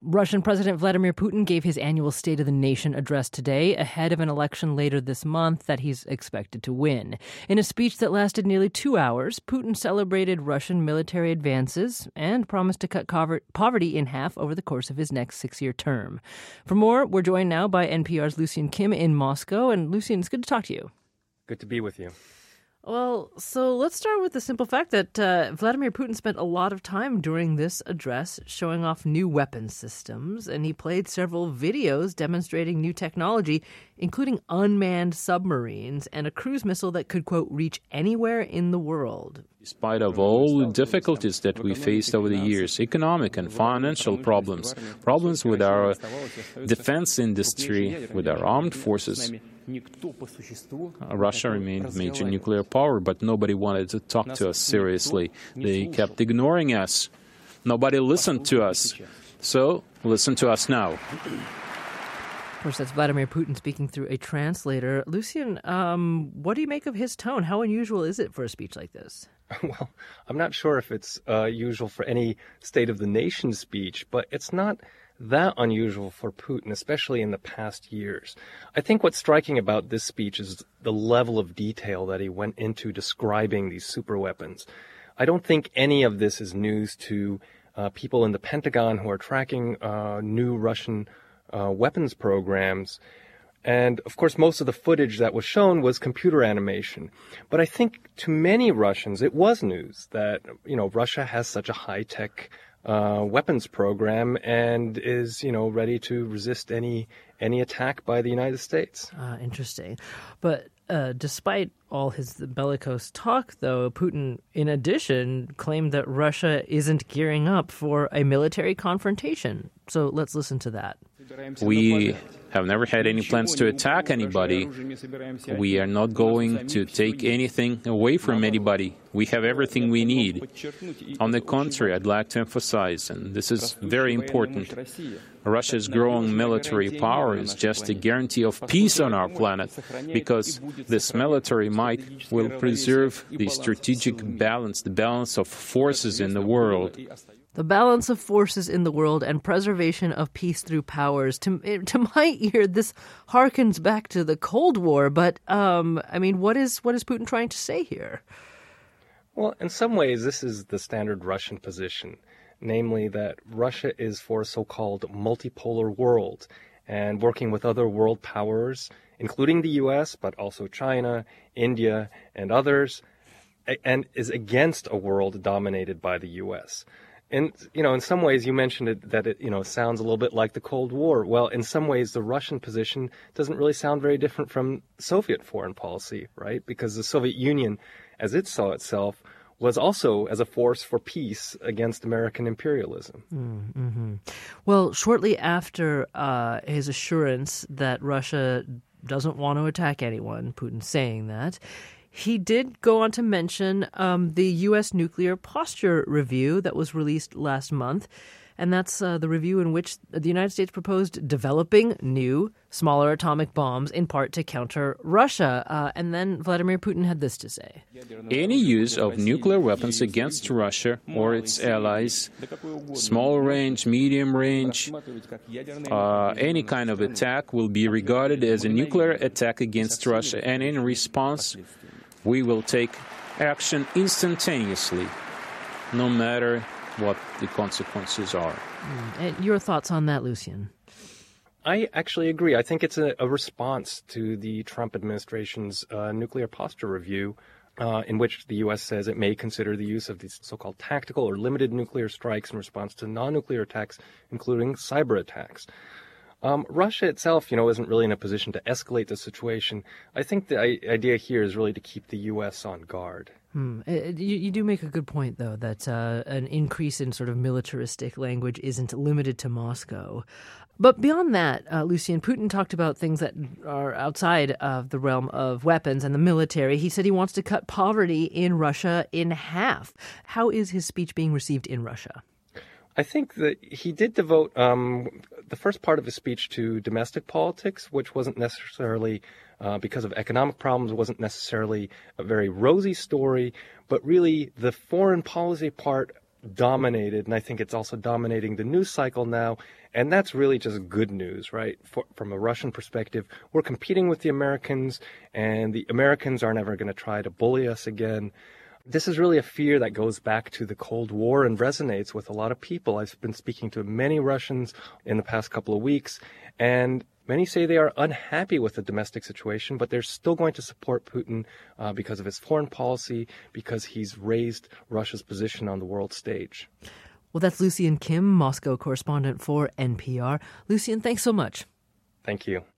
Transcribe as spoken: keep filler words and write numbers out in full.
Russian President Vladimir Putin gave his annual State of the Nation address today ahead of an election later this month that he's expected to win. In a speech that lasted nearly two hours, Putin celebrated Russian military advances and promised to cut poverty in half over the course of his next six-year term. For more, we're joined now by N P R's Lucian Kim in Moscow. And Lucian, it's good to talk to you. Good to be with you. Well, so let's start with the simple fact that uh, Vladimir Putin spent a lot of time during this address showing off new weapons systems, and he played several videos demonstrating new technology, including unmanned submarines and a cruise missile that could, quote, reach anywhere in the world. Despite of all the difficulties that we faced over the years, economic and financial problems, problems with our defense industry, with our armed forces, Russia remained major nuclear power, but nobody wanted to talk to us seriously. They kept ignoring us. Nobody listened to us. So, listen to us now. Of course, that's Vladimir Putin speaking through a translator. Lucian, um, what do you make of his tone? How unusual is it for a speech like this? Well, I'm not sure if it's uh, usual for any State of the Nation speech, but it's not that unusual for Putin, especially in the past years. I think what's striking about this speech is the level of detail that he went into describing these superweapons. I don't think any of this is news to uh, people in the Pentagon who are tracking uh, new Russian uh, weapons programs. And, of course, most of the footage that was shown was computer animation. But I think to many Russians, it was news that, you know, Russia has such a high-tech uh, weapons program and is, you know, ready to resist any any attack by the United States. Uh, interesting. But uh, despite all his bellicose talk, though, Putin, in addition, claimed that Russia isn't gearing up for a military confrontation. So let's listen to that. We have never had any plans to attack anybody. We are not going to take anything away from anybody. We have everything we need. On the contrary, I'd like to emphasize, and this is very important, Russia's growing military power is just a guarantee of peace on our planet, because this military might will preserve the strategic balance, the balance of forces in the world. The balance of forces in the world and preservation of peace through powers. To to my ear, this harkens back to the Cold War. But um, I mean, what is what is Putin trying to say here? Well, in some ways, this is the standard Russian position, namely that Russia is for a so-called multipolar world and working with other world powers, including the U S, but also China, India, and others, and is against a world dominated by the U S. And, you know, in some ways you mentioned it, that it, you know, sounds a little bit like the Cold War. Well, in some ways the Russian position doesn't really sound very different from Soviet foreign policy, right? Because the Soviet Union, as it saw itself, was also as a force for peace against American imperialism. Mm-hmm. Well, shortly after uh, his assurance that Russia doesn't want to attack anyone, Putin saying that, he did go on to mention um, the U S nuclear posture review that was released last month. And that's uh, the review in which the United States proposed developing new, smaller atomic bombs in part to counter Russia. Uh, and then Vladimir Putin had this to say. Any use of nuclear weapons against Russia or its allies, small range, medium range, uh, any kind of attack will be regarded as a nuclear attack against Russia. And in response, we will take action instantaneously, no matter what the consequences are. Mm. And your thoughts on that, Lucian? I actually agree. I think it's a, a response to the Trump administration's uh, nuclear posture review, uh, in which the U S says it may consider the use of these so-called tactical or limited nuclear strikes in response to non-nuclear attacks, including cyber attacks. Um, Russia itself, you know, isn't really in a position to escalate the situation. I think the I- idea here is really to keep the U S on guard. Hmm. You, you do make a good point, though, that uh, an increase in sort of militaristic language isn't limited to Moscow. But beyond that, uh, Lucian, Putin talked about things that are outside of the realm of weapons and the military. He said he wants to cut poverty in Russia in half. How is his speech being received in Russia? I think that he did devote um, the first part of his speech to domestic politics, which wasn't necessarily, uh, because of economic problems, wasn't necessarily a very rosy story, but really the foreign policy part dominated, and I think it's also dominating the news cycle now. And that's really just good news, right? For, from a Russian perspective, we're competing with the Americans, and the Americans are never going to try to bully us again. This is really a fear that goes back to the Cold War and resonates with a lot of people. I've been speaking to many Russians in the past couple of weeks, and many say they are unhappy with the domestic situation, but they're still going to support Putin uh, because of his foreign policy, because he's raised Russia's position on the world stage. Well, that's Lucian Kim, Moscow correspondent for N P R. Lucian, thanks so much. Thank you.